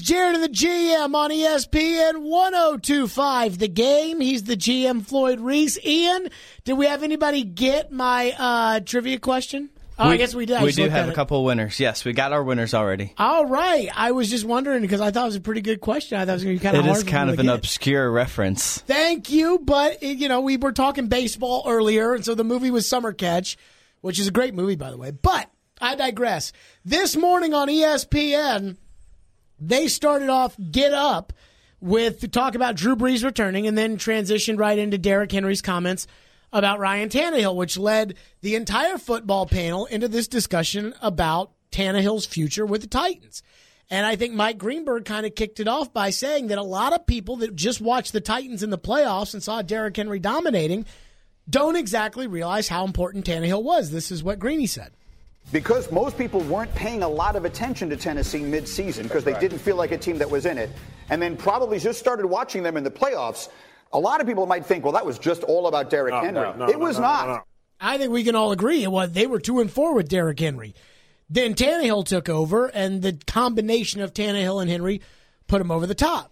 Jared and the GM on ESPN 102.5 The Game. He's the GM, Floyd Reese. Ian, did we have anybody get my trivia question? Oh, I guess we did. We do have a couple of winners. Yes, we got our winners already. All right. I was just wondering because I thought it was a pretty good question. I thought it was going to be kind of hard. It is kind of an obscure reference. Thank you. But, we were talking baseball earlier, and so the movie was Summer Catch, which is a great movie, by the way. But I digress. This morning on ESPN, they started off Get Up with talk about Drew Brees returning and then transitioned right into Derrick Henry's comments about Ryan Tannehill, which led the entire football panel into this discussion about Tannehill's future with the Titans. And I think Mike Greenberg kind of kicked it off by saying that a lot of people that just watched the Titans in the playoffs and saw Derrick Henry dominating don't exactly realize how important Tannehill was. This is what Greeny said. Because most people weren't paying a lot of attention to Tennessee midseason because they didn't feel like a team that was in it, and then probably just started watching them in the playoffs, a lot of people might think, well, that was just all about Derrick Henry. It was not. I think we can all agree it was. They were 2-4 with Derrick Henry. Then Tannehill took over, and the combination of Tannehill and Henry put him over the top.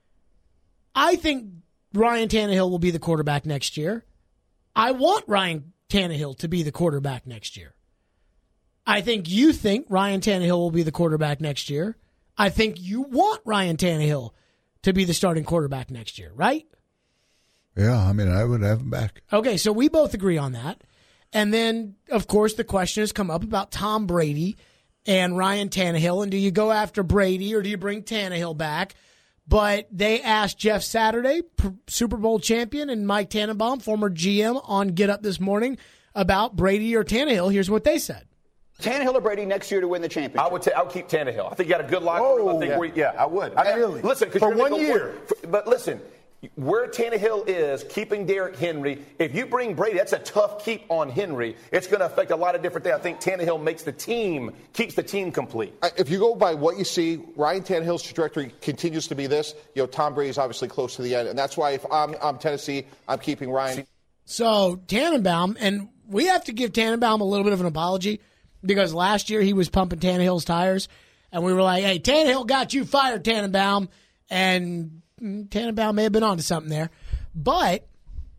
I think Ryan Tannehill will be the quarterback next year. I want Ryan Tannehill to be the quarterback next year. I think you think Ryan Tannehill will be the quarterback next year. I think you want Ryan Tannehill to be the starting quarterback next year, right? Yeah, I would have him back. Okay, so we both agree on that. And then, of course, the question has come up about Tom Brady and Ryan Tannehill, and do you go after Brady or do you bring Tannehill back? But they asked Jeff Saturday, Super Bowl champion, and Mike Tannenbaum, former GM, on Get Up this morning about Brady or Tannehill. Here's what they said. Tannehill or Brady next year to win the championship? I would keep Tannehill. I think you got a good locker room. I would. Really? Listen, for 1 year. But listen, where Tannehill is, keeping Derrick Henry, if you bring Brady, that's a tough keep on Henry. It's going to affect a lot of different things. I think Tannehill keeps the team complete. If you go by what you see, Ryan Tannehill's trajectory continues to be this. Tom Brady's obviously close to the end, and that's why if I'm Tennessee, I'm keeping Ryan. So Tannenbaum, and we have to give Tannenbaum a little bit of an apology because last year he was pumping Tannehill's tires, and we were like, hey, Tannehill got you fired, Tannenbaum, and Tannenbaum may have been onto something there. But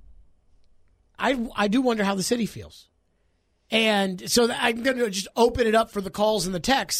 I do wonder how the city feels. And so I'm going to just open it up for the calls and the text,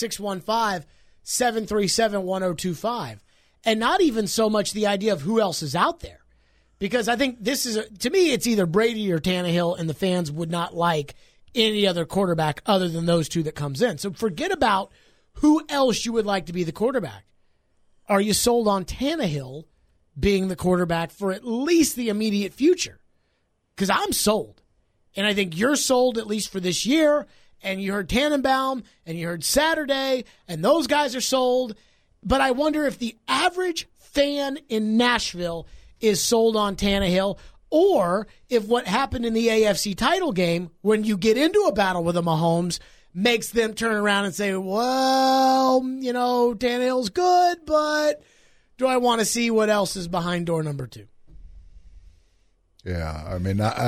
615-737-1025. And not even so much the idea of who else is out there. Because I think to me, it's either Brady or Tannehill, and the fans would not like any other quarterback other than those two that comes in. So forget about who else you would like to be the quarterback. Are you sold on Tannehill being the quarterback for at least the immediate future? Because I'm sold. And I think you're sold at least for this year. And you heard Tannenbaum and you heard Saturday, and those guys are sold. But I wonder if the average fan in Nashville is sold on Tannehill, or if what happened in the AFC title game, when you get into a battle with a Mahomes, makes them turn around and say, well, Tannehill's good, but do I want to see what else is behind door number 2? Yeah,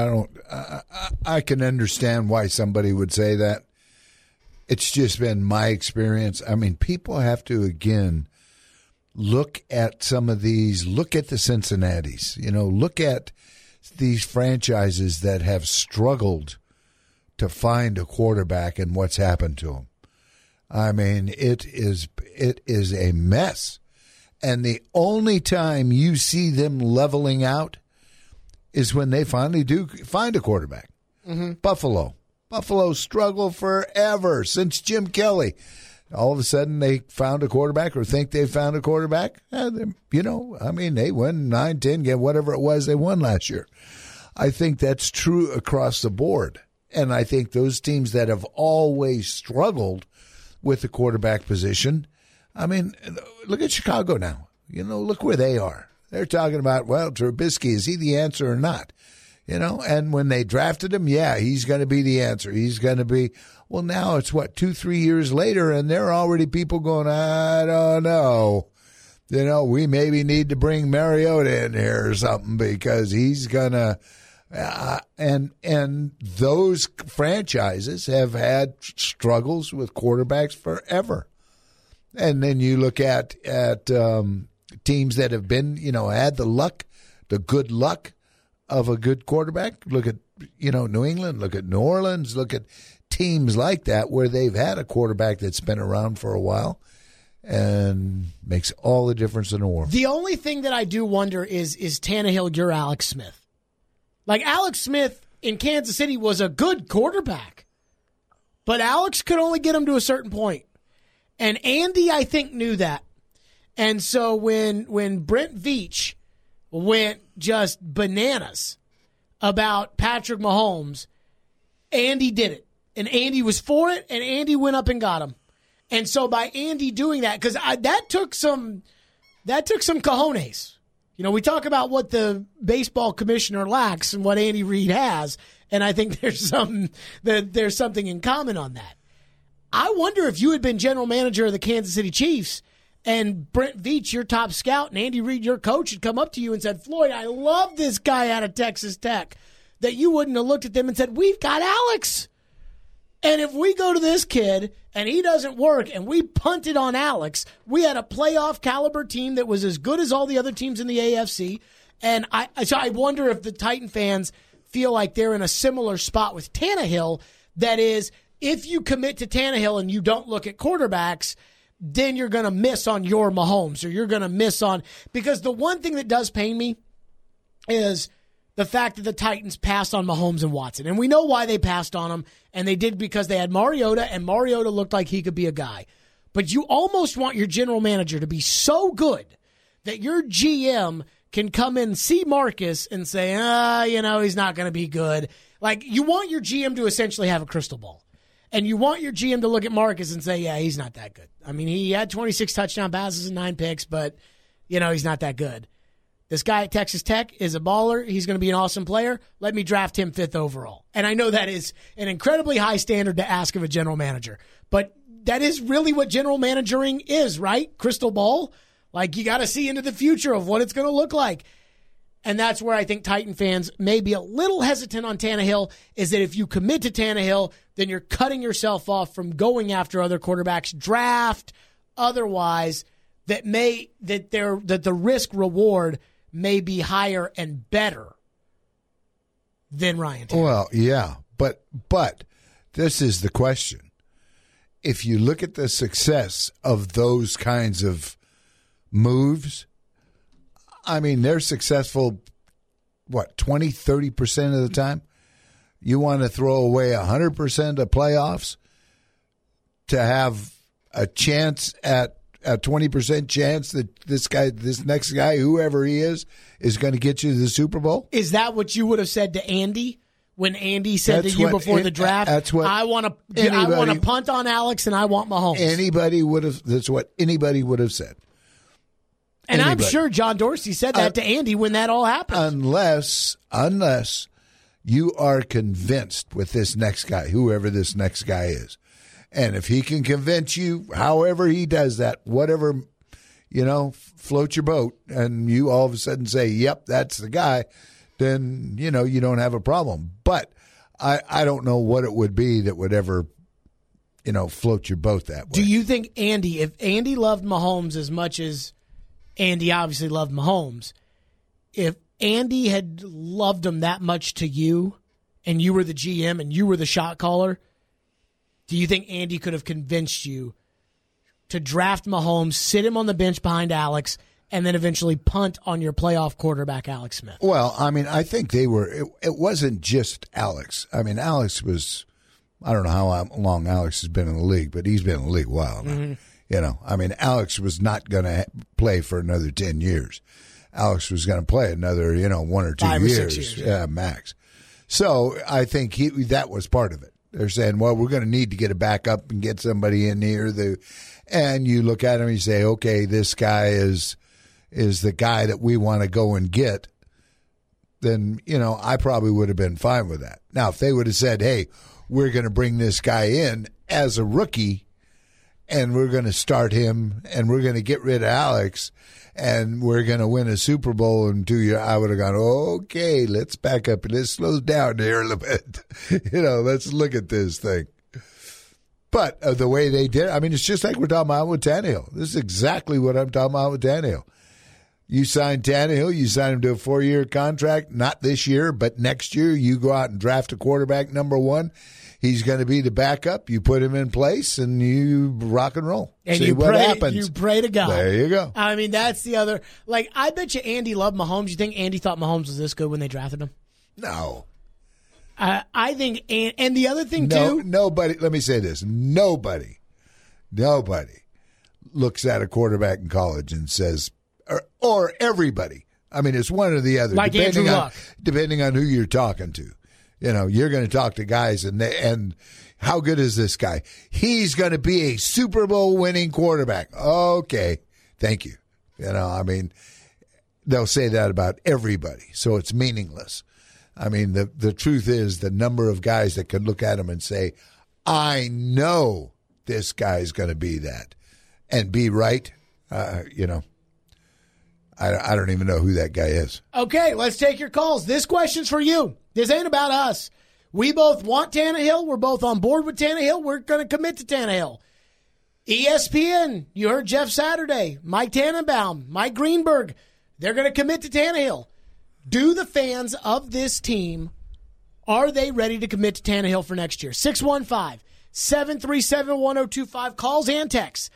I can understand why somebody would say that. It's just been my experience. People have to, again, look at some of these, look at the Cincinnatis, look at these franchises that have struggled to find a quarterback and what's happened to them. It is a mess. And the only time you see them leveling out is when they finally do find a quarterback. Mm-hmm. Buffalo struggled forever since Jim Kelly. All of a sudden they found a quarterback or think they found a quarterback. They won 9, 10, get whatever it was they won last year. I think that's true across the board. And I think those teams that have always struggled with the quarterback position, look at Chicago now. Look where they are. They're talking about, well, Trubisky, is he the answer or not? And when they drafted him, yeah, he's going to be the answer. He's going to be, well, now it's 2-3 years later, and there are already people going, I don't know. We maybe need to bring Mariota in here or something because he's going to, and those franchises have had struggles with quarterbacks forever. And then you look at teams that have been, had the good luck of a good quarterback. Look at, New England, look at New Orleans, look at teams like that where they've had a quarterback that's been around for a while and makes all the difference in the world. The only thing that I do wonder is Tannehill your Alex Smith? Like, Alex Smith in Kansas City was a good quarterback, but Alex could only get him to a certain point. And Andy, I think, knew that. And so when Brent Veach went just bananas about Patrick Mahomes, Andy did it. And Andy was for it, and Andy went up and got him. And so by Andy doing that, because that took some cojones. We talk about what the baseball commissioner lacks and what Andy Reid has, and I think there's something in common on that. I wonder if you had been general manager of the Kansas City Chiefs and Brent Veach, your top scout, and Andy Reid, your coach, had come up to you and said, Floyd, I love this guy out of Texas Tech, that you wouldn't have looked at them and said, we've got Alex. And if we go to this kid and he doesn't work and we punted on Alex, we had a playoff caliber team that was as good as all the other teams in the AFC. And I wonder if the Titan fans feel like they're in a similar spot with Tannehill. That is, if you commit to Tannehill and you don't look at quarterbacks, then you're going to miss on your Mahomes, or you're going to miss on, because the one thing that does pain me is the fact that the Titans passed on Mahomes and Watson. And we know why they passed on them, and they did because they had Mariota, and Mariota looked like he could be a guy. But you almost want your general manager to be so good that your GM can come in, see Marcus, and say, he's not going to be good. Like, you want your GM to essentially have a crystal ball. And you want your GM to look at Marcus and say, yeah, he's not that good. I mean, he had 26 touchdown passes and 9 picks, but, he's not that good. This guy at Texas Tech is a baller. He's going to be an awesome player. Let me draft him 5th overall. And I know that is an incredibly high standard to ask of a general manager. But that is really what general managering is, right? Crystal ball. Like, you got to see into the future of what it's going to look like. And that's where I think Titan fans may be a little hesitant on Tannehill, is that if you commit to Tannehill, then you're cutting yourself off from going after other quarterbacks, draft, otherwise, that the risk reward may be higher and better than Ryan Tannehill. Well, yeah, but this is the question. If you look at the success of those kinds of moves, I mean, they're successful, 20, 30% of the time? You want to throw away 100% of playoffs to have a chance at a 20% chance that this next guy, whoever he is going to get you to the Super Bowl? Is that what you would have said to Andy when Andy said to you before the draft? That's what I want to punt on Alex and I want Mahomes. That's what anybody would have said. And I'm sure John Dorsey said that to Andy when that all happened. Unless you are convinced with this next guy, whoever this next guy is. And if he can convince you, however he does that, whatever, float your boat, and you all of a sudden say, yep, that's the guy, then, you don't have a problem. But I don't know what it would be that would ever, float your boat that way. Do you think if Andy loved Mahomes as much as Andy obviously loved Mahomes, if Andy had loved him that much to you and you were the GM and you were the shot caller, do you think Andy could have convinced you to draft Mahomes, sit him on the bench behind Alex, and then eventually punt on your playoff quarterback, Alex Smith? Well, I mean, I think they were – it wasn't just Alex. I mean, Alex was – I don't know how long Alex has been in the league, but he's been in the league a while now. Mm-hmm. Alex was not going to play for another 10 years. Alex was going to play another, 1 or 2 5 years. Or 6 years. Yeah, max. So I think that was part of it. They're saying, well, we're going to need to get a backup and get somebody in here. And you look at him and you say, okay, this guy is the guy that we want to go and get. Then, I probably would have been fine with that. Now, if they would have said, hey, we're going to bring this guy in as a rookie and we're going to start him and we're going to get rid of Alex and we're going to win a Super Bowl in 2 years, I would have gone, okay, let's back up and let's slow down here a little bit. Let's look at this thing. But the way they did, I mean, it's just like we're talking about with Tannehill. This is exactly what I'm talking about with Tannehill. You sign Tannehill, you sign him to a 4-year contract, not this year, but next year you go out and draft a quarterback number 1. He's going to be the backup. You put him in place, and you rock and roll. And see what happens. You pray to God. There you go. I mean, that's the other. Like, I bet you Andy loved Mahomes. You think Andy thought Mahomes was this good when they drafted him? No. I think, and the other thing, too. Nobody, let me say this. Nobody looks at a quarterback in college and says, or everybody. I mean, it's one or the other. Like Andrew Luck. Depending on who you're talking to. You know, you're going to talk to guys, and how good is this guy? He's going to be a Super Bowl winning quarterback. Okay, thank you. You know, I mean, they'll say that about everybody, so it's meaningless. I mean, the truth is the number of guys that can look at him and say, I know this guy's going to be that and be right, you know. I don't even know who that guy is. Okay, let's take your calls. This question's for you. This ain't about us. We both want Tannehill. We're both on board with Tannehill. We're going to commit to Tannehill. ESPN, you heard Jeff Saturday, Mike Tannenbaum, Mike Greenberg. They're going to commit to Tannehill. Do the fans of this team, are they ready to commit to Tannehill for next year? 615-737-1025. Calls and texts.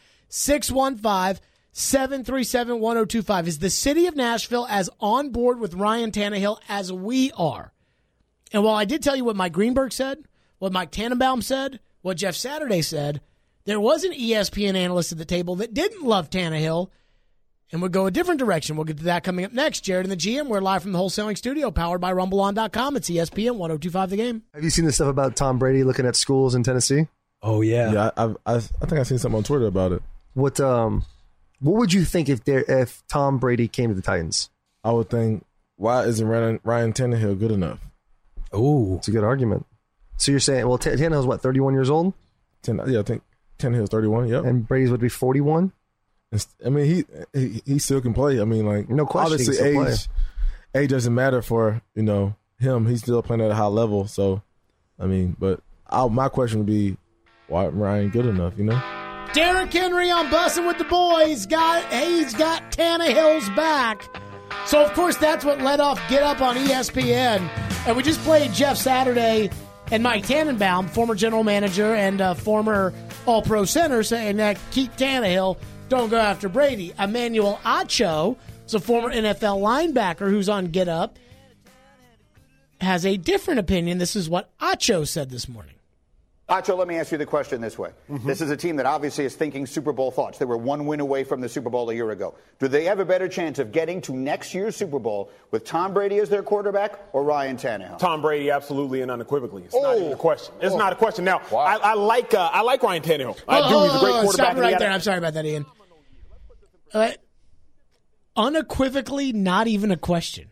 615-737-1025. Is the city of Nashville as on board with Ryan Tannehill as we are? And while I did tell you what Mike Greenberg said, what Mike Tannenbaum said, what Jeff Saturday said, there was an ESPN analyst at the table that didn't love Tannehill and would go a different direction. We'll get to that coming up next. Jared and the GM, we're live from the wholesaling studio, powered by RumbleOn.com. It's ESPN 102.5 The Game. Have you seen the stuff about Tom Brady looking at schools in Tennessee? Oh, yeah. Yeah, I think I've seen something on Twitter about it. What would you think if Tom Brady came to the Titans? I would think, why isn't Ryan Tannehill good enough? Ooh. It's a good argument. So you're saying, well, Tannehill's what, 31 years old? Yeah, I think Tannehill's 31, yep. And Brady's would be 41? I mean, he still can play. I mean, like, no question, obviously age doesn't matter for, you know, him. He's still playing at a high level. So, I mean, but my question would be, why isn't Ryan good enough, you know? Derrick Henry on Bussin' with the Boys. He's got Tannehill's back. So, of course, that's what led off Get Up on ESPN. And we just played Jeff Saturday and Mike Tannenbaum, former general manager and former All-Pro center, saying that keep Tannehill, don't go after Brady. Emmanuel Acho, is a former NFL linebacker who's on Get Up, has a different opinion. This is what Acho said this morning. Acho, let me ask you the question this way. Mm-hmm. This is a team that obviously is thinking Super Bowl thoughts. They were one win away from the Super Bowl a year ago. Do they have a better chance of getting to next year's Super Bowl with Tom Brady as their quarterback or Ryan Tannehill? Tom Brady, absolutely and unequivocally. It's not even a question. It's not a question. Now, wow. I like Ryan Tannehill. I do. He's a great quarterback. Stop right there. I'm sorry about that, Ian. Unequivocally, not even a question.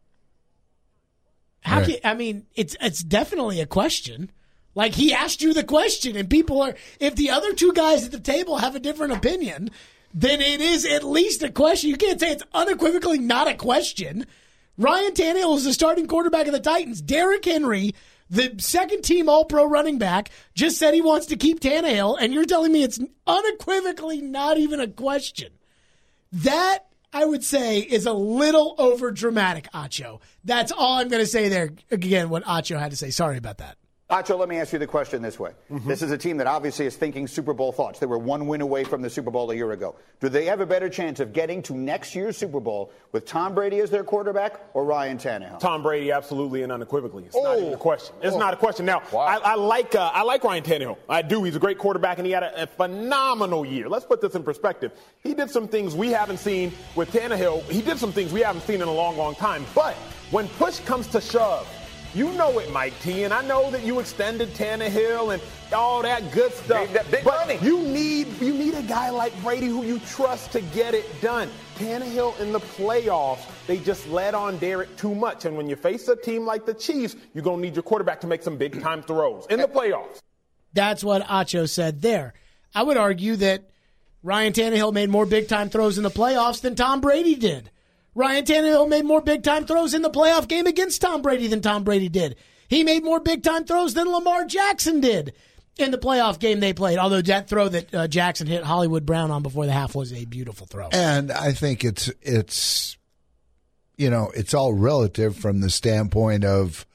I mean, it's definitely a question. Like, he asked you the question, and if the other two guys at the table have a different opinion, then it is at least a question. You can't say it's unequivocally not a question. Ryan Tannehill is the starting quarterback of the Titans. Derrick Henry, the second-team All-Pro running back, just said he wants to keep Tannehill, and you're telling me it's unequivocally not even a question. That, I would say, is a little over-dramatic, Acho. That's all I'm going to say there. Again, what Acho had to say. Sorry about that. Acho, let me ask you the question this way. Mm-hmm. This is a team that obviously is thinking Super Bowl thoughts. They were one win away from the Super Bowl a year ago. Do they have a better chance of getting to next year's Super Bowl with Tom Brady as their quarterback or Ryan Tannehill? Tom Brady, absolutely and unequivocally. It's not even a question. It's not a question. Now, wow. I like Ryan Tannehill. I do. He's a great quarterback, and he had a phenomenal year. Let's put this in perspective. He did some things we haven't seen with Tannehill. He did some things we haven't seen in a long, long time. But when push comes to shove, you know it, Mike T, and I know that you extended Tannehill and all that good stuff. That big but money. You need a guy like Brady who you trust to get it done. Tannehill in the playoffs, they just led on Derrick too much. And when you face a team like the Chiefs, you're going to need your quarterback to make some big-time throws in the playoffs. That's what Acho said there. I would argue that Ryan Tannehill made more big-time throws in the playoffs than Tom Brady did. Ryan Tannehill made more big-time throws in the playoff game against Tom Brady than Tom Brady did. He made more big-time throws than Lamar Jackson did. In the playoff game they played, although that throw that Jackson hit Hollywood Brown on before the half was a beautiful throw. And I think it's all relative from the standpoint of,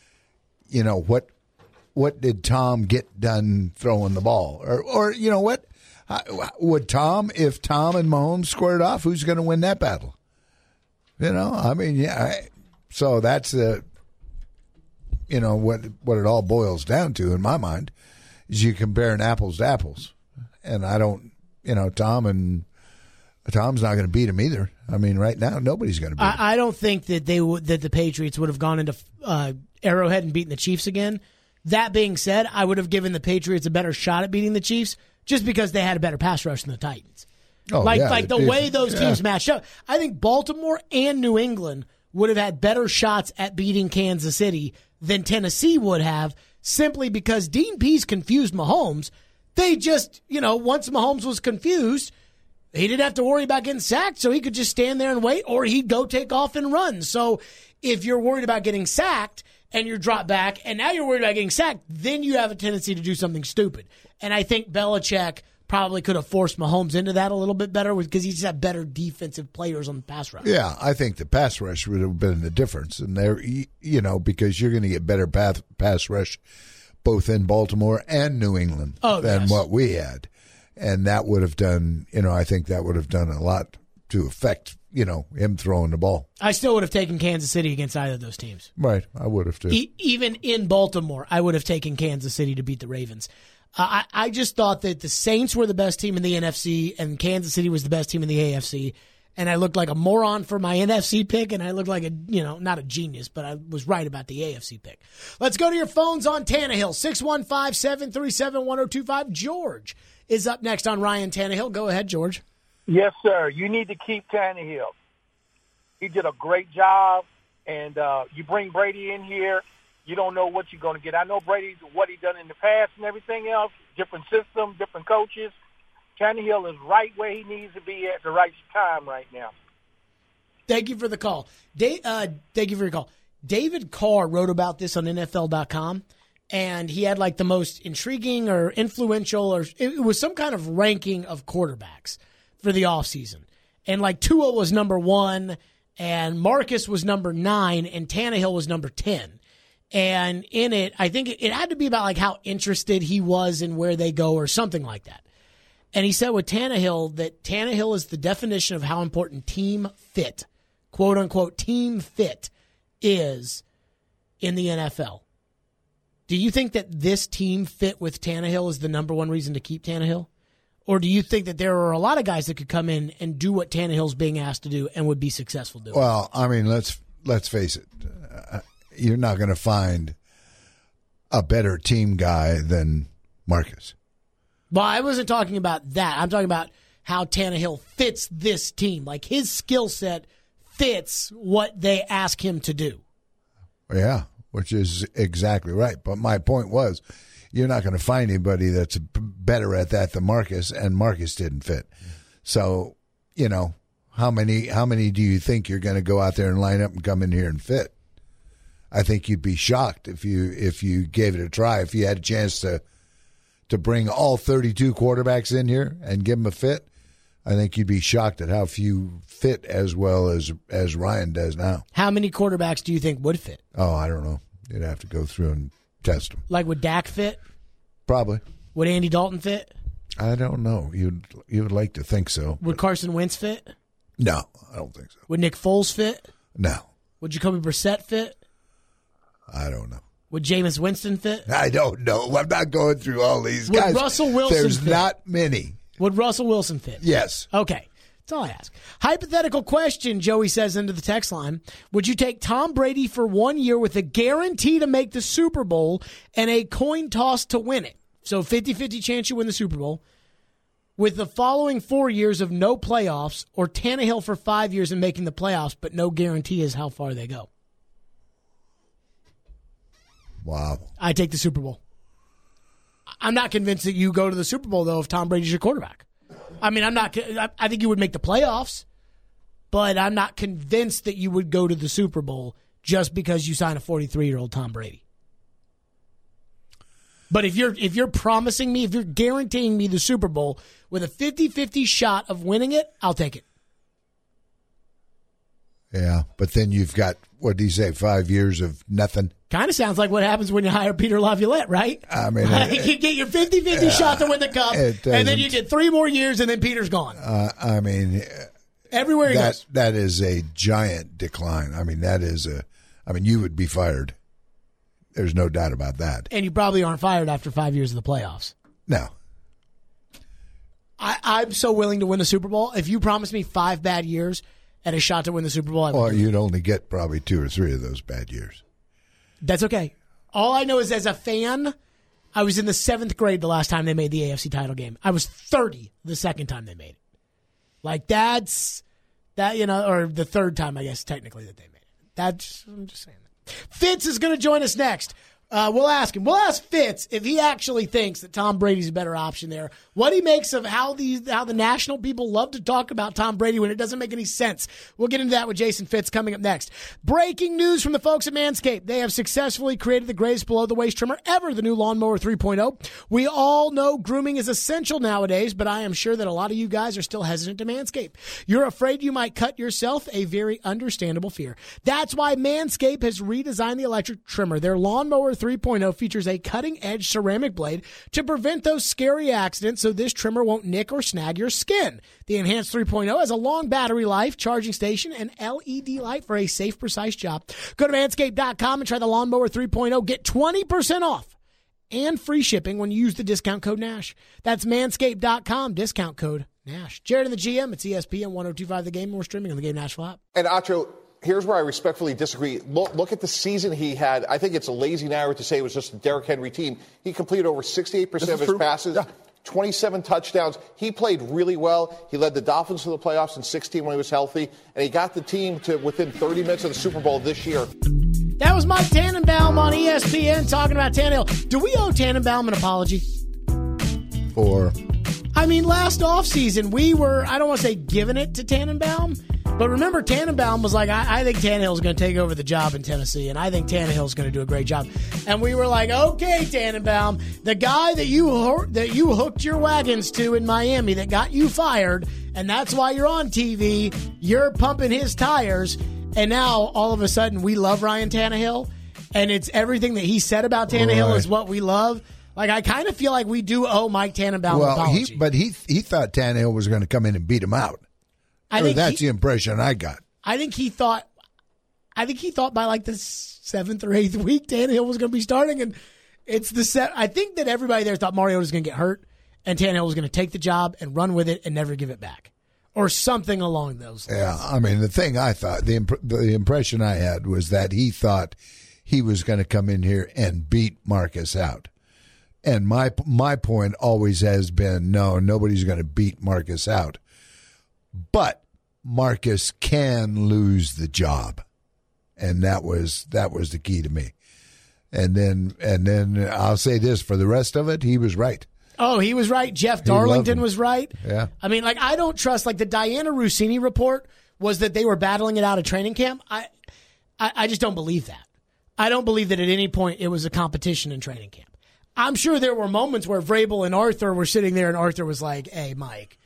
what did Tom get done throwing the ball? Or you know what? If Tom and Mahomes squared off, who's going to win that battle? So that's what it all boils down to in my mind is you comparing apples to apples. And I don't, Tom's not going to beat him either. I mean, right now, nobody's going to beat him. I don't think that that the Patriots would have gone into Arrowhead and beaten the Chiefs again. That being said, I would have given the Patriots a better shot at beating the Chiefs just because they had a better pass rush than the Titans. The way those teams matched up. I think Baltimore and New England would have had better shots at beating Kansas City than Tennessee would have, simply because Dean Pease confused Mahomes. They just, once Mahomes was confused, he didn't have to worry about getting sacked, so he could just stand there and wait, or he'd go take off and run. So if you're worried about getting sacked and you're dropped back, and now you're worried about getting sacked, then you have a tendency to do something stupid. And I think Belichick probably could have forced Mahomes into that a little bit better because he just had better defensive players on the pass rush. Yeah, I think the pass rush would have been the difference. And there, because you're going to get better pass rush both in Baltimore and New England than what we had. And that would have done, I think that would have done a lot to affect, him throwing the ball. I still would have taken Kansas City against either of those teams. Right, I would have too. Even in Baltimore, I would have taken Kansas City to beat the Ravens. I just thought that the Saints were the best team in the NFC and Kansas City was the best team in the AFC. And I looked like a moron for my NFC pick, and I looked like not a genius, but I was right about the AFC pick. Let's go to your phones on Tannehill, 615-737-1025. George is up next on Ryan Tannehill. Go ahead, George. Yes, sir. You need to keep Tannehill. He did a great job, and you bring Brady in here, you don't know what you're going to get. I know Brady's what he done in the past and everything else, different system, different coaches. Tannehill is right where he needs to be at the right time right now. Thank you for the call. Thank you for your call. David Carr wrote about this on NFL.com, and he had like the most intriguing or influential, or it was some kind of ranking of quarterbacks for the offseason. And like Tua was number 1, and Marcus was number 9, and Tannehill was number 10. And in it, I think it had to be about like how interested he was in where they go or something like that. And he said with Tannehill that Tannehill is the definition of how important team fit, quote unquote, team fit is in the NFL. Do you think that this team fit with Tannehill is the number one reason to keep Tannehill? Or do you think that there are a lot of guys that could come in and do what Tannehill's being asked to do and would be successful doing? Well, I mean, let's face it. You're not going to find a better team guy than Marcus. Well, I wasn't talking about that. I'm talking about how Tannehill fits this team. Like his skill set fits what they ask him to do. Yeah, which is exactly right. But my point was, you're not going to find anybody that's better at that than Marcus, and Marcus didn't fit. So, how many do you think you're going to go out there and line up and come in here and fit? I think you'd be shocked if you gave it a try. If you had a chance to bring all 32 quarterbacks in here and give them a fit, I think you'd be shocked at how few fit as well as Ryan does now. How many quarterbacks do you think would fit? Oh, I don't know. You'd have to go through and test them. Like would Dak fit? Probably. Would Andy Dalton fit? I don't know. You would like to think so. Would Carson Wentz fit? No, I don't think so. Would Nick Foles fit? No. Would Jacoby Brissett fit? I don't know. Would Jameis Winston fit? I don't know. I'm not going through all these guys. Would Russell Wilson There's fit? not many. Would Russell Wilson fit? Yes. Okay. That's all I ask. Hypothetical question, Joey says into the text line. Would you take Tom Brady for 1 year with a guarantee to make the Super Bowl and a coin toss to win it? So 50-50 chance you win the Super Bowl. With the following 4 years of no playoffs, or Tannehill for 5 years and making the playoffs, but no guarantee is how far they go. Wow. I take the Super Bowl. I'm not convinced that you go to the Super Bowl, though, if Tom Brady's your quarterback. I mean, I think you would make the playoffs, but I'm not convinced that you would go to the Super Bowl just because you sign a 43-year-old Tom Brady. But if you're promising me, if you're guaranteeing me the Super Bowl with a 50-50 shot of winning it, I'll take it. Yeah, but then you've got, what do you say, 5 years of nothing? Kind of sounds like what happens when you hire Peter Laviolette, right? I mean, you get your 50-50 shot to win the Cup, and then you get 3 more years, and then Peter's gone. I mean, everywhere he goes. That is a giant decline. I mean, you would be fired. There's no doubt about that. And you probably aren't fired after 5 years of the playoffs. No. I'm so willing to win the Super Bowl. If you promise me 5 bad years and a shot to win the Super Bowl, I would. Well, you'd only get probably 2 or 3 of those bad years. That's okay. All I know is as a fan, I was in the 7th grade the last time they made the AFC title game. I was 30 the second time they made it. Like, or the third time, I guess, technically, that they made it. I'm just saying that. Fitz is going to join us next. We'll ask him. We'll ask Fitz if he actually thinks that Tom Brady's a better option there. What he makes of how the national people love to talk about Tom Brady when it doesn't make any sense. We'll get into that with Jason Fitz coming up next. Breaking news from the folks at Manscaped. They have successfully created the greatest below-the-waist trimmer ever, the new Lawnmower 3.0. We all know grooming is essential nowadays, but I am sure that a lot of you guys are still hesitant to Manscaped. You're afraid you might cut yourself, a very understandable fear. That's why Manscaped has redesigned the electric trimmer. Their Lawnmower 3.0 features a cutting-edge ceramic blade to prevent those scary accidents so this trimmer won't nick or snag your skin. The Enhanced 3.0 has a long battery life, charging station, and LED light for a safe, precise job. Go to manscaped.com and try the Lawnmower 3.0. Get 20% off and free shipping when you use the discount code NASH. That's manscaped.com, discount code NASH. Jared and the GM, it's ESPN 102.5 The Game. We're streaming on the Game Nashville app. And Acho, here's where I respectfully disagree. Look at the season he had. I think it's a lazy narrative to say it was just a Derrick Henry team. He completed over 68% of his passes, 27 touchdowns. He played really well. He led the Dolphins to the playoffs in 16 when he was healthy, and he got the team to within 30 minutes of the Super Bowl this year. That was Mike Tannenbaum on ESPN talking about Tannehill. Do we owe Tannenbaum an apology? Last offseason, we were, I don't want to say giving it to Tannenbaum, but remember, Tannenbaum was like, I think Tannehill's going to take over the job in Tennessee, and I think Tannehill's going to do a great job. And we were like, okay, Tannenbaum, the guy that you hooked your wagons to in Miami that got you fired, and that's why you're on TV, you're pumping his tires, and now, all of a sudden, we love Ryan Tannehill, and it's everything that he said about Tannehill is what we love. Like, I kind of feel like we do owe Mike Tannenbaum an apology. But he thought Tannehill was going to come in and beat him out. That's the impression I got. I think he thought by like the 7th or 8th week Tannehill was going to be starting, and it's I think that everybody there thought Mariota was going to get hurt, and Tannehill was going to take the job and run with it and never give it back, or something along those lines. Yeah, the thing I thought, the impression I had was that he thought he was going to come in here and beat Marcus out. And my point always has been, no, nobody's going to beat Marcus out. But Marcus can lose the job. And that was the key to me. And then I'll say this, for the rest of it, he was right. Oh, he was right. Jeff Darlington was right. Yeah. I don't trust, the Diana Rossini report was that they were battling it out of training camp. I just don't believe that. I don't believe that at any point it was a competition in training camp. I'm sure there were moments where Vrabel and Arthur were sitting there and Arthur was like, hey, Mike,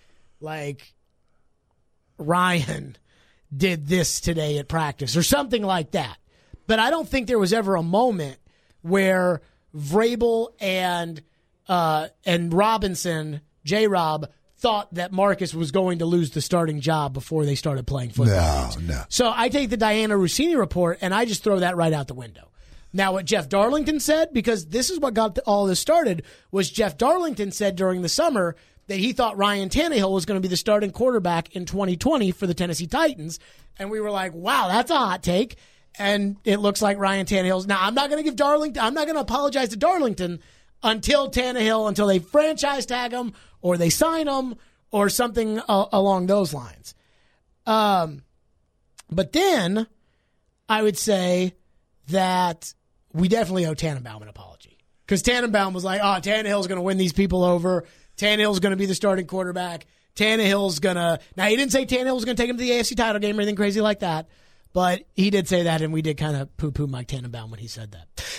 Ryan did this today at practice or something like that. But I don't think there was ever a moment where Vrabel and Robinson, J-Rob, thought that Marcus was going to lose the starting job before they started playing football. No. So I take the Diana Rossini report and I just throw that right out the window. Now, what Jeff Darlington said, because this is what got all this started, was Jeff Darlington said during the summer that he thought Ryan Tannehill was going to be the starting quarterback in 2020 for the Tennessee Titans. And we were like, wow, that's a hot take. And it looks like Ryan Tannehill's. Now, I'm not going to apologize to Darlington until they franchise tag him or they sign him or something along those lines. But then I would say that we definitely owe Tannenbaum an apology. Because Tannenbaum was like, Tannehill's going to win these people over. Tannehill's going to be the starting quarterback. Tannehill's going to... Now, he didn't say Tannehill was going to take him to the AFC title game or anything crazy like that. But he did say that, and we did kind of poo-poo Mike Tannenbaum when he said that.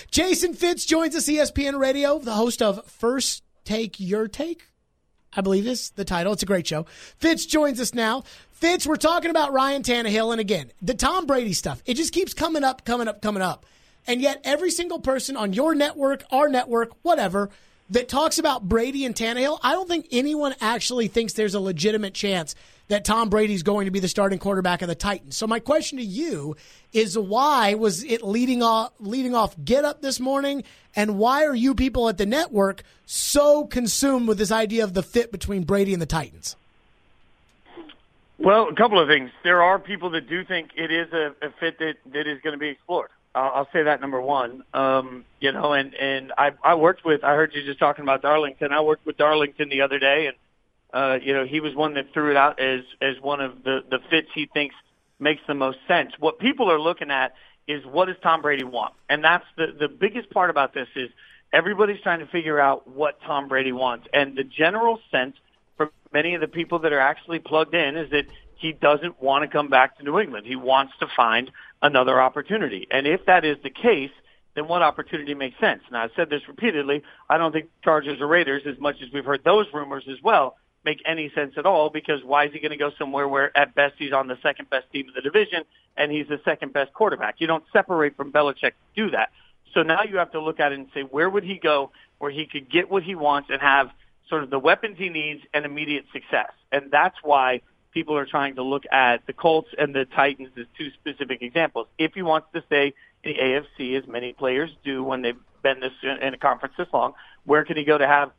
Jason Fitz joins us, ESPN Radio, the host of First Take Your Take, I believe is the title. It's a great show. Fitz joins us now. Fitz, we're talking about Ryan Tannehill, and again, the Tom Brady stuff. It just keeps coming up. And yet every single person on your network, our network, whatever, that talks about Brady and Tannehill, I don't think anyone actually thinks there's a legitimate chance that Tom Brady's going to be the starting quarterback of the Titans. So my question to you is, why was it leading off Get Up this morning, and why are you people at the network so consumed with this idea of the fit between Brady and the Titans? Well, a couple of things. There are people that do think it is a fit that is going to be explored. I'll say that, number one. You know, and I worked with, I heard you just talking about Darlington. I worked with Darlington the other day, and you know, he was one that threw it out as one of the fits he thinks makes the most sense. What people are looking at is, what does Tom Brady want? And that's the biggest part about this, is everybody's trying to figure out what Tom Brady wants. And the general sense from many of the people that are actually plugged in is that he doesn't want to come back to New England. He wants to find another opportunity. And if that is the case, then what opportunity makes sense? Now, I've said this repeatedly. I don't think Chargers or Raiders, as much as we've heard those rumors as well, make any sense at all, because why is he going to go somewhere where at best he's on the second best team of the division and he's the second best quarterback? You don't separate from Belichick to do that. So now you have to look at it and say, where would he go where he could get what he wants and have sort of the weapons he needs and immediate success? And that's why people are trying to look at the Colts and the Titans as two specific examples. If he wants to stay in the AFC, as many players do when they've been in a conference this long, where can he go to have?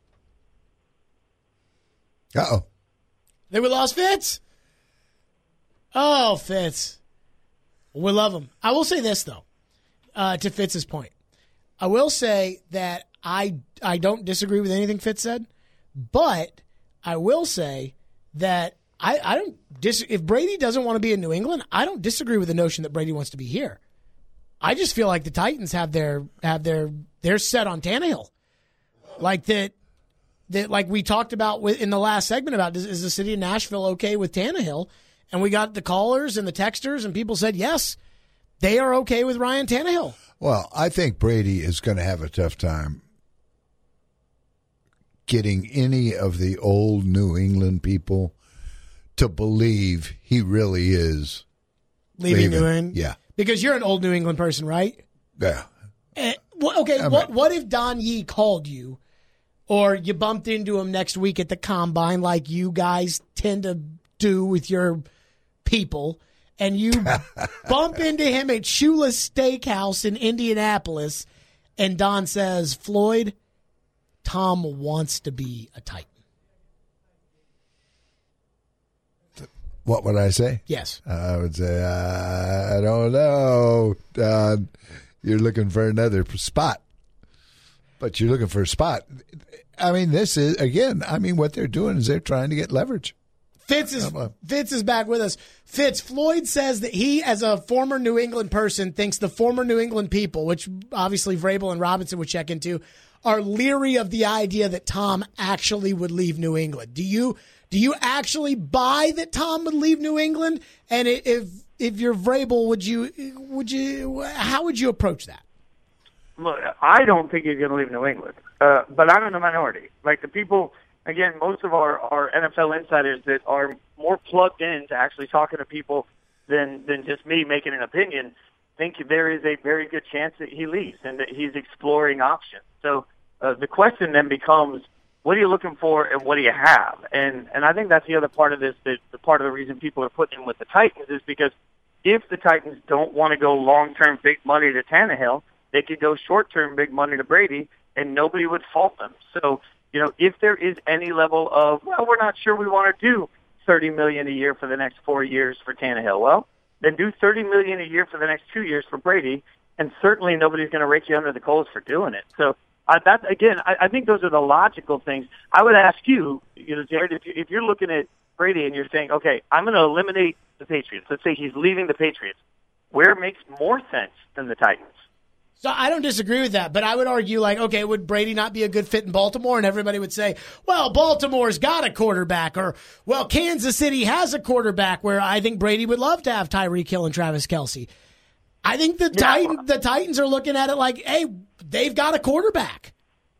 Uh-oh. Then we lost Fitz? Oh, Fitz. We love him. I will say this, though, to Fitz's point. I will say that I don't disagree with anything Fitz said, but I will say that I don't if Brady doesn't want to be in New England, I don't disagree with the notion that Brady wants to be here. I just feel like the Titans they're set on Tannehill. Like that like we talked about in the last segment about, is the city of Nashville okay with Tannehill? And we got the callers and the texters, and people said yes, they are okay with Ryan Tannehill. Well, I think Brady is going to have a tough time getting any of the old New England people to believe he really is leaving New England. Yeah, because you're an old New England person, right? Yeah. What if Don Yee called you, or you bumped into him next week at the Combine, like you guys tend to do with your people, and you bump into him at Shula's Steakhouse in Indianapolis, and Don says, Floyd, Tom wants to be a Titan. What would I say? Yes. I would say, I don't know, Don. You're looking for another spot. But you're looking for a spot. I mean, this is, again, what they're doing is they're trying to get leverage. Fitz is back with us. Fitz, Floyd says that he, as a former New England person, thinks the former New England people, which obviously Vrabel and Robinson would check into, are leery of the idea that Tom actually would leave New England. Do you actually buy that Tom would leave New England? And if you're Vrabel, how would you approach that? Look, I don't think he's going to leave New England, but I'm in the minority. Like the people, again, most of our NFL insiders that are more plugged in to actually talking to people than just me making an opinion, think there is a very good chance that he leaves and that he's exploring options. So the question then becomes, what are you looking for and what do you have? And I think that's the other part of this, that the part of the reason people are putting him with the Titans is because if the Titans don't want to go long-term big money to Tannehill, they could go short-term big money to Brady, and nobody would fault them. So, if there is any level of, well, we're not sure we want to do $30 million a year for the next 4 years for Tannehill, well, then do $30 million a year for the next 2 years for Brady, and certainly nobody's going to rake you under the coals for doing it. So, I think those are the logical things. I would ask you, Jared, if you're looking at Brady and you're saying, okay, I'm going to eliminate the Patriots. Let's say he's leaving the Patriots. Where it makes more sense than the Titans? So I don't disagree with that, but I would argue, okay, would Brady not be a good fit in Baltimore? And everybody would say, well, Baltimore's got a quarterback, or, well, Kansas City has a quarterback, where I think Brady would love to have Tyreek Hill and Travis Kelce. I think the Titans are looking at it like, hey, they've got a quarterback.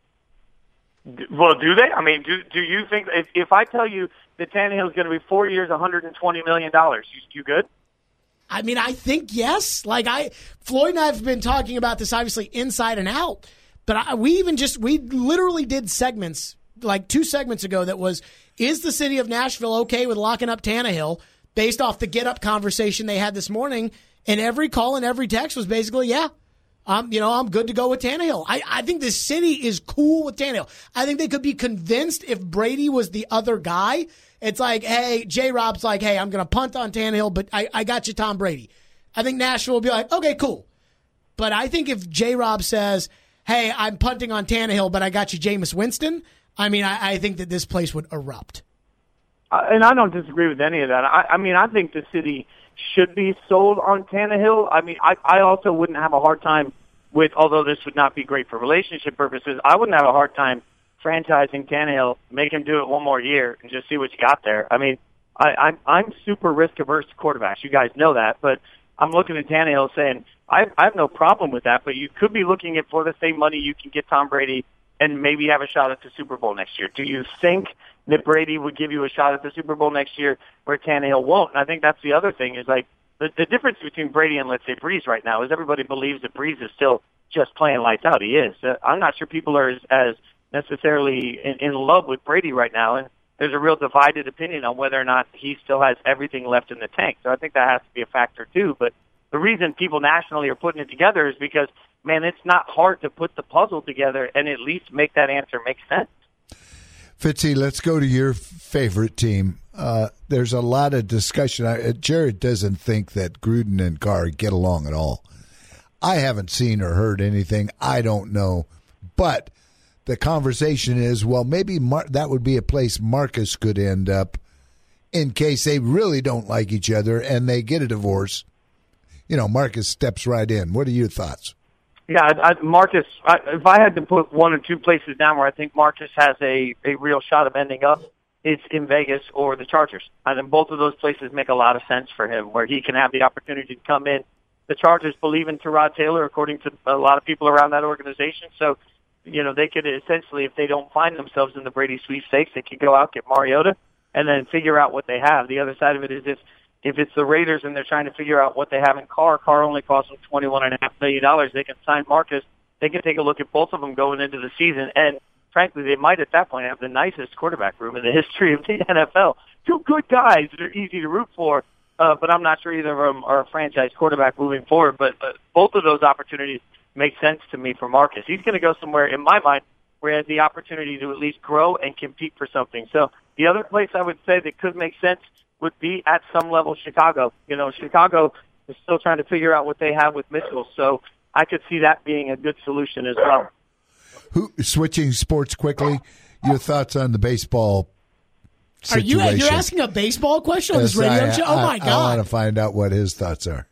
Well, do they? I mean, do you think if I tell you that Tannehill is going to be 4 years, $120 million, you good? I mean, I think yes. Floyd and I have been talking about this obviously inside and out, but we literally did segments like 2 segments ago that was, is the city of Nashville okay with locking up Tannehill based off the get up conversation they had this morning? And every call and every text was basically, yeah, I'm good to go with Tannehill. I think the city is cool with Tannehill. I think they could be convinced if Brady was the other guy. It's like, hey, J-Rob's like, hey, I'm going to punt on Tannehill, but I got you Tom Brady. I think Nashville will be like, okay, cool. But I think if J-Rob says, hey, I'm punting on Tannehill, but I got you Jameis Winston, I mean, I think that this place would erupt. And I don't disagree with any of that. I mean, I think the city should be sold on Tannehill. I mean, I also wouldn't have a hard time with, although this would not be great for relationship purposes, I wouldn't have a hard time franchising Tannehill, make him do it one more year, and just see what you got there. I mean, I'm super risk-averse to quarterbacks. You guys know that, but I'm looking at Tannehill saying, I have no problem with that, but you could be looking at for the same money you can get Tom Brady and maybe have a shot at the Super Bowl next year. Do you think that Brady would give you a shot at the Super Bowl next year where Tannehill won't? And I think that's the other thing is like the difference between Brady and, let's say, Breeze right now is everybody believes that Breeze is still just playing lights out. He is. I'm not sure people are as necessarily in love with Brady right now, and there's a real divided opinion on whether or not he still has everything left in the tank. So I think that has to be a factor too. But the reason people nationally are putting it together is because, man, it's not hard to put the puzzle together and at least make that answer make sense. Fitzy, let's go to your favorite team. There's a lot of discussion. Jared doesn't think that Gruden and Carr get along at all. I haven't seen or heard anything. I don't know. But the conversation is, well, maybe that would be a place Marcus could end up in case they really don't like each other and they get a divorce. You know, Marcus steps right in. What are your thoughts? Yeah, Marcus, if I had to put one or two places down where I think Marcus has a real shot of ending up, it's in Vegas or the Chargers. I think both of those places make a lot of sense for him, where he can have the opportunity to come in. The Chargers believe in Tyrod Taylor, according to a lot of people around that organization. So, you know, they could essentially, if they don't find themselves in the Brady sweepstakes, they could go out, get Mariota, and then figure out what they have. The other side of it is if it's the Raiders and they're trying to figure out what they have in Carr only costs them $21.5 million. They can sign Marcus. They can take a look at both of them going into the season. And frankly, they might at that point have the nicest quarterback room in the history of the NFL. Two good guys that are easy to root for, but I'm not sure either of them are a franchise quarterback moving forward. But both of those opportunities make sense to me for Marcus. He's going to go somewhere, in my mind, where he has the opportunity to at least grow and compete for something. So the other place I would say that could make sense would be at some level Chicago. You know, Chicago is still trying to figure out what they have with Mitchell, so I could see that being a good solution as well. Switching sports quickly, your thoughts on the baseball situation? You're asking a baseball question on this radio show? Oh, my God. I want to find out what his thoughts are.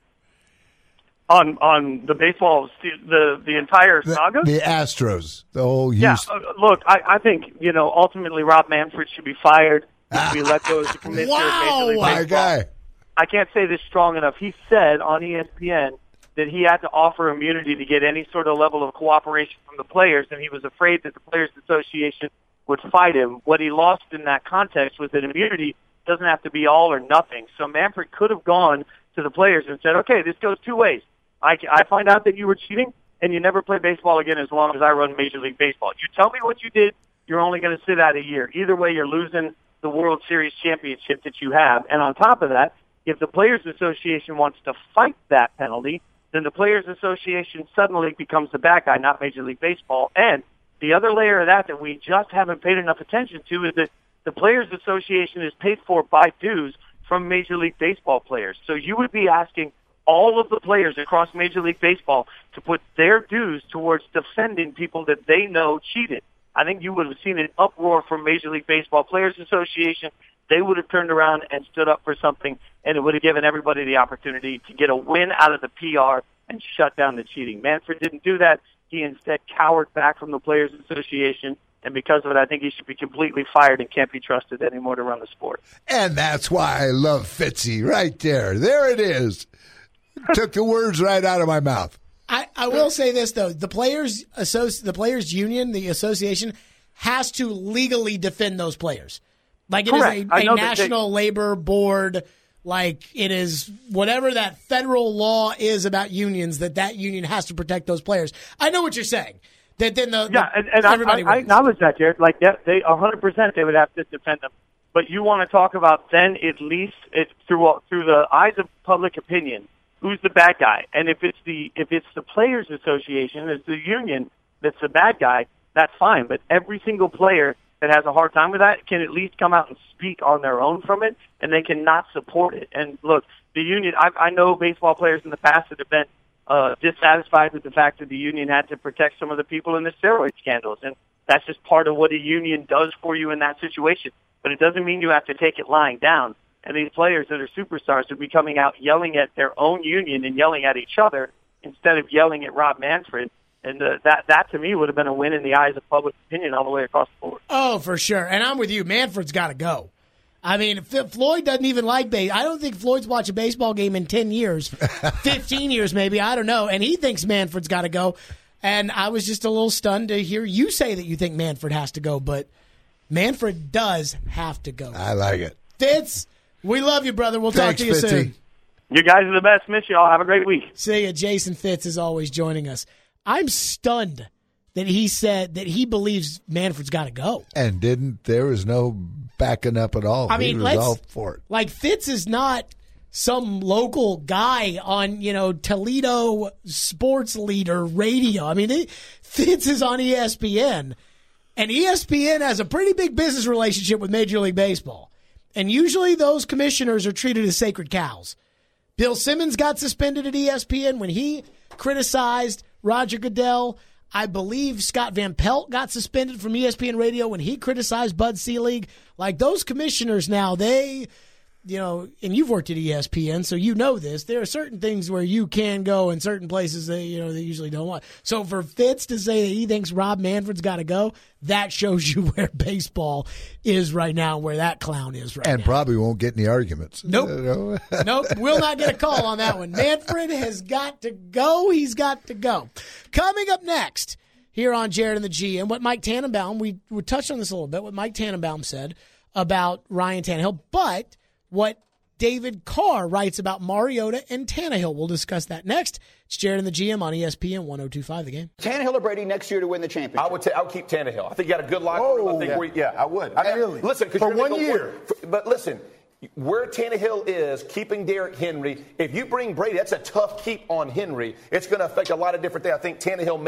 On the baseball, the entire saga? The Astros, the whole Houston. Yeah, look, I think, you know, ultimately Rob Manfred should be fired. He should be let go as the commissioner of Major League Baseball. My guy. I can't say this strong enough. He said on ESPN that he had to offer immunity to get any sort of level of cooperation from the players, and he was afraid that the Players Association would fight him. What he lost in that context was that immunity doesn't have to be all or nothing. So Manfred could have gone to the players and said, okay, this goes two ways. I find out that you were cheating, and you never play baseball again as long as I run Major League Baseball. You tell me what you did, you're only going to sit out a year. Either way, you're losing the World Series championship that you have. And on top of that, if the Players Association wants to fight that penalty, then the Players Association suddenly becomes the bad guy, not Major League Baseball. And the other layer of that we just haven't paid enough attention to is that the Players Association is paid for by dues from Major League Baseball players. So you would be asking all of the players across Major League Baseball to put their dues towards defending people that they know cheated. I think you would have seen an uproar from Major League Baseball Players Association. They would have turned around and stood up for something, and it would have given everybody the opportunity to get a win out of the PR and shut down the cheating. Manfred didn't do that. He instead cowered back from the Players Association, and because of it, I think he should be completely fired and can't be trusted anymore to run the sport. And that's why I love Fitzy right there. There it is. Took the words right out of my mouth. I will say this, though. The players' union, the association, has to legally defend those players. Like, it Correct. is a national labor board. Like, it is whatever that federal law is about unions, that union has to protect those players. I know what you're saying. That then everybody I acknowledge that, Jared. Like, they 100% they would have to defend them. But you want to talk about then at least it's through the eyes of public opinion, who's the bad guy? And if it's the players' association, it's the union that's the bad guy, that's fine. But every single player that has a hard time with that can at least come out and speak on their own from it, and they cannot support it. And look, the union, I know baseball players in the past that have been dissatisfied with the fact that the union had to protect some of the people in the steroid scandals, and that's just part of what a union does for you in that situation. But it doesn't mean you have to take it lying down. And these players that are superstars would be coming out yelling at their own union and yelling at each other instead of yelling at Rob Manfred. And that to me would have been a win in the eyes of public opinion all the way across the board. Oh, for sure. And I'm with you. Manfred's got to go. I mean, Floyd doesn't even like baseball. I don't think Floyd's watched a baseball game in 10 years, 15 years maybe. I don't know. And he thinks Manfred's got to go. And I was just a little stunned to hear you say that you think Manfred has to go. But Manfred does have to go. I like it. Fitz, we love you, brother. We'll talk to you soon. You guys are the best. Miss y'all. Have a great week. See ya. Jason Fitz is always joining us. I'm stunned that he said that he believes Manfred's got to go. And there was no backing up at all. I mean, he was all for it. Like, Fitz is not some local guy on, Toledo sports leader radio. I mean, Fitz is on ESPN, and ESPN has a pretty big business relationship with Major League Baseball. And usually those commissioners are treated as sacred cows. Bill Simmons got suspended at ESPN when he criticized Roger Goodell. I believe Scott Van Pelt got suspended from ESPN Radio when he criticized Bud Selig. Like, those commissioners now, they, and you've worked at ESPN, so you know this. There are certain things where you can go and certain places that, they usually don't want. So for Fitz to say that he thinks Rob Manfred's got to go, that shows you where baseball is right now, where that clown is right now. And probably won't get any arguments. Nope. Nope. We'll not get a call on that one. Manfred has got to go. He's got to go. Coming up next here on Jared and the G, and what Mike Tannenbaum, we touched on this a little bit, what Mike Tannenbaum said about Ryan Tannehill, but what David Carr writes about Mariota and Tannehill. We'll discuss that next. It's Jared and the GM on ESPN 102.5 The Game. Tannehill or Brady next year to win the championship? I would keep Tannehill. I think you got a good locker room. I would. Really? Listen, for 1 year. But listen, where Tannehill is, keeping Derrick Henry, if you bring Brady, that's a tough keep on Henry. It's going to affect a lot of different things. I think Tannehill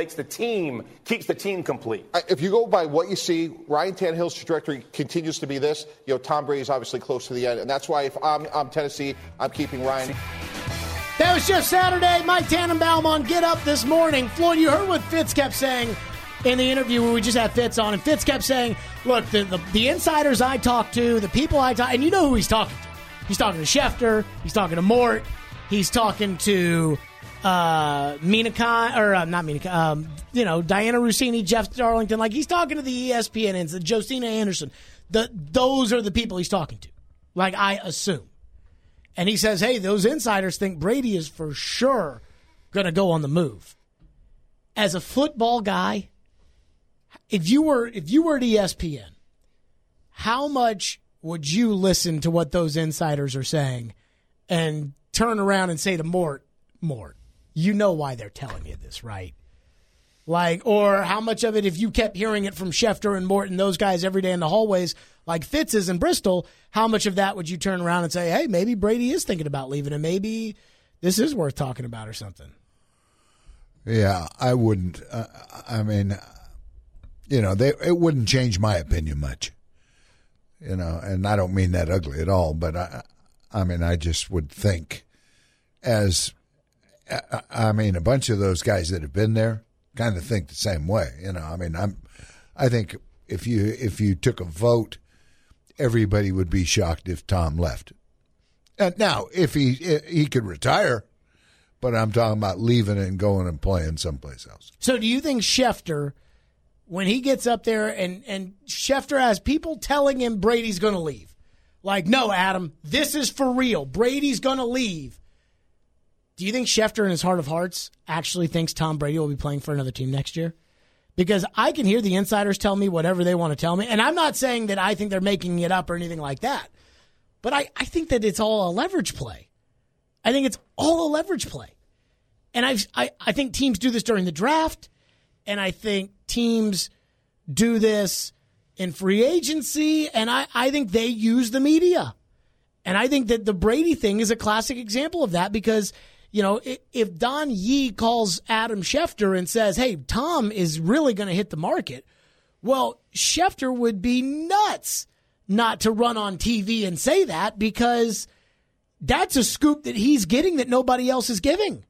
keeps the team complete. If you go by what you see, Ryan Tannehill's trajectory continues to be this. Tom Brady's obviously close to the end, and that's why if I'm Tennessee, I'm keeping Ryan. That was just Saturday. Mike Tannenbaum on Get Up this morning. Floyd, you heard what Fitz kept saying in the interview where we just had Fitz on, and Fitz kept saying, look, the insiders I talk to, the people I talk, and you know who he's talking to. He's talking to Schefter. He's talking to Mort. He's talking to Diana Rossini, Jeff Darlington. Like, he's talking to the ESPN and Josina Anderson. Those are the people he's talking to, like, I assume. And he says, hey, those insiders think Brady is for sure going to go on the move. As a football guy, if you were at ESPN, how much would you listen to what those insiders are saying and turn around and say to Mort, you know why they're telling you this, right? Like, or how much of it, if you kept hearing it from Schefter and Mort and those guys every day in the hallways, like Fitz is in Bristol, how much of that would you turn around and say, hey, maybe Brady is thinking about leaving and maybe this is worth talking about or something? Yeah, I wouldn't. It wouldn't change my opinion much. And I don't mean that ugly at all, but I just would think a bunch of those guys that have been there kind of think the same way. I think if you took a vote, everybody would be shocked if Tom left. Now, if he could retire, but I'm talking about leaving and going and playing someplace else. So do you think Schefter, when he gets up there and Schefter has people telling him Brady's going to leave, like, no, Adam, this is for real. Brady's going to leave. Do you think Schefter in his heart of hearts actually thinks Tom Brady will be playing for another team next year? Because I can hear the insiders tell me whatever they want to tell me. And I'm not saying that I think they're making it up or anything like that. But I think that it's all a leverage play. I think it's all a leverage play. And I think teams do this during the draft. And I think teams do this in free agency. And I think they use the media. And I think that the Brady thing is a classic example of that because, you know, if Don Yee calls Adam Schefter and says, hey, Tom is really going to hit the market, well, Schefter would be nuts not to run on TV and say that because that's a scoop that he's getting that nobody else is giving.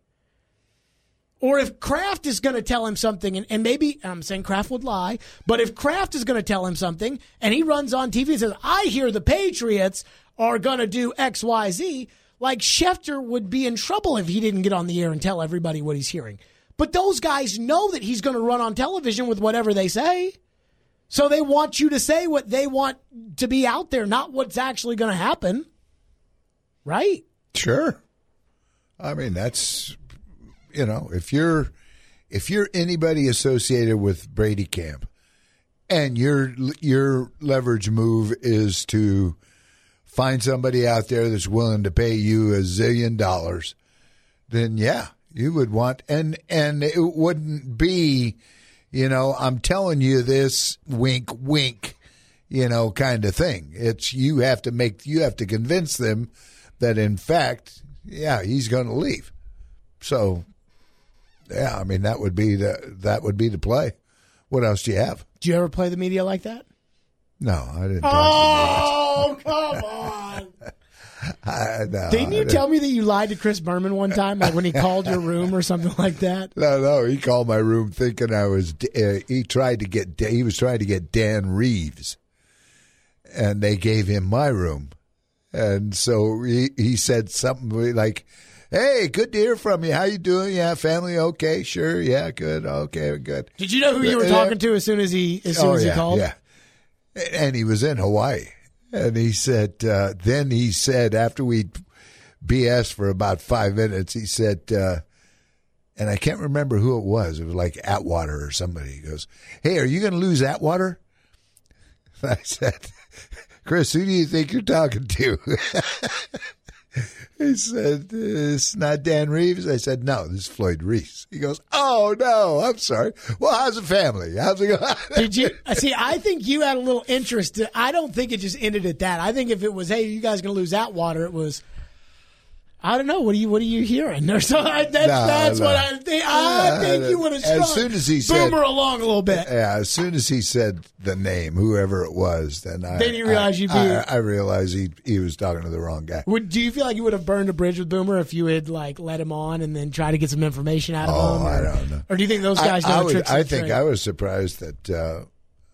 Or if Kraft is going to tell him something, and maybe I'm saying Kraft would lie, but if Kraft is going to tell him something and he runs on TV and says, I hear the Patriots are going to do X, Y, Z, like Schefter would be in trouble if he didn't get on the air and tell everybody what he's hearing. But those guys know that he's going to run on television with whatever they say. So they want you to say what they want to be out there, not what's actually going to happen. Right? Sure. I mean, that's, you know, if you're anybody associated with Brady camp and your leverage move is to find somebody out there that's willing to pay you $1 zillion, then yeah, you would want, and it wouldn't be, you know, I'm telling you this, wink, wink, you know, kind of thing. It's you have to convince them that in fact, yeah, he's going to leave. So, yeah, I mean that would be the play. What else do you have? Do you ever play the media like that? No, I didn't. Oh, come on! Didn't you tell me that you lied to Chris Berman one time, like when he called your room or something like that? No, he called my room thinking I was. He was trying to get Dan Reeves, and they gave him my room, and so he said something like, "Hey, good to hear from you. How you doing? Yeah, family okay? Sure, yeah, good. Okay, good." Did you know who you were talking to as soon as he called? Yeah. And he was in Hawaii. And he said, then he said, after we BS for about 5 minutes, he said, and I can't remember who it was. It was like Atwater or somebody. He goes, "Hey, are you going to lose Atwater?" And I said, "Chris, who do you think you're talking to?" He said, "It's not Dan Reeves." I said, "No, this is Floyd Reese." He goes, "Oh, no, I'm sorry. Well, how's the family? How's it going?" Did you see? I think you had a little interest. I don't think it just ended at that. I think if it was, "Hey, you guys going to lose Atwater," it was, I don't know. What are you hearing? Or so that's what I think. I think you would have strung as soon as he Boomer said, along a little bit. Yeah, as soon as he said the name, whoever it was, then you realize I realized he was talking to the wrong guy. Do you feel like you would have burned a bridge with Boomer if you had like let him on and then try to get some information out of him? I don't know. Or do you think those guys know the tricks? I think I was surprised that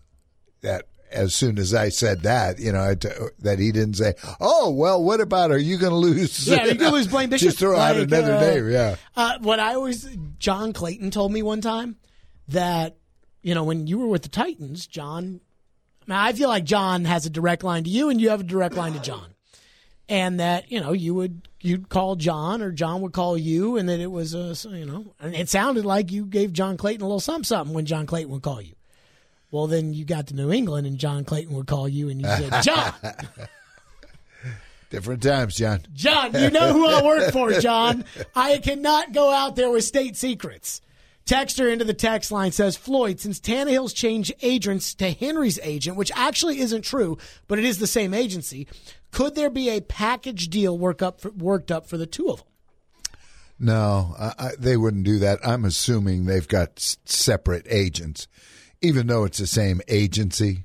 as soon as I said that, you know, that he didn't say, "Oh, well, what about, are you going to lose?" Yeah, you're going to lose Blaine Bishop. Just throw out another name, yeah. John Clayton told me one time that, you know, when you were with the Titans, John, I feel like John has a direct line to you and you have a direct line to John. And that, you know, you'd call John or John would call you, and that it was, you know, and it sounded like you gave John Clayton a little something when John Clayton would call you. Well, then you got to New England, and John Clayton would call you, and you said, "John." Different times, John. John, you know who I work for, John. I cannot go out there with state secrets. Texter into the text line says, "Floyd, since Tannehill's changed agents to Henry's agent, which actually isn't true, but it is the same agency, could there be a package deal worked up for the two of them?" No, they wouldn't do that. I'm assuming they've got separate agents, even though it's the same agency,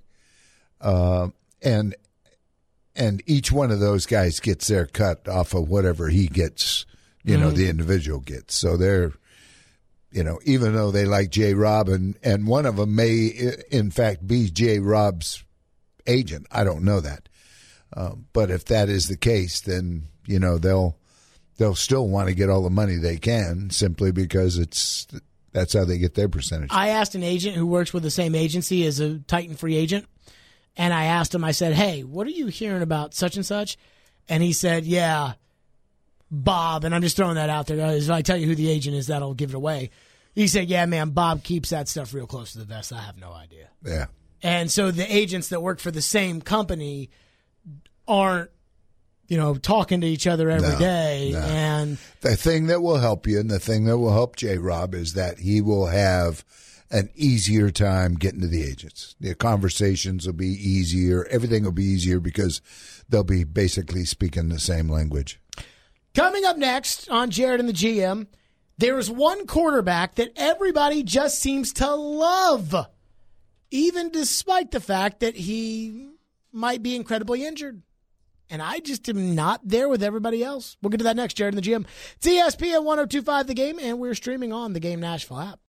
and each one of those guys gets their cut off of whatever he gets, you know, the individual gets. So they're, you know, even though they like J. Rob, and one of them may in fact be J. Rob's agent, I don't know that, but if that is the case, then you know they'll still want to get all the money they can simply because that's how they get their percentage. I asked an agent who works with the same agency as a Titan free agent, and I asked him, I said, "Hey, what are you hearing about such and such?" And he said, "Yeah, Bob, and I'm just throwing that out there. If I tell you who the agent is, that'll give it away. He said, yeah, man, Bob keeps that stuff real close to the vest. I have no idea. Yeah. And so the agents that work for the same company aren't, talking to each other every day. And the thing that will help you and the thing that will help J-Rob is that he will have an easier time getting to the agents. The conversations will be easier. Everything will be easier because they'll be basically speaking the same language. Coming up next on Jared and the GM, there is one quarterback that everybody just seems to love, even despite the fact that he might be incredibly injured. And I just am not there with everybody else. We'll get to that next, Jared and the GM. It's ESPN 102.5 The Game, and we're streaming on the Game Nashville app.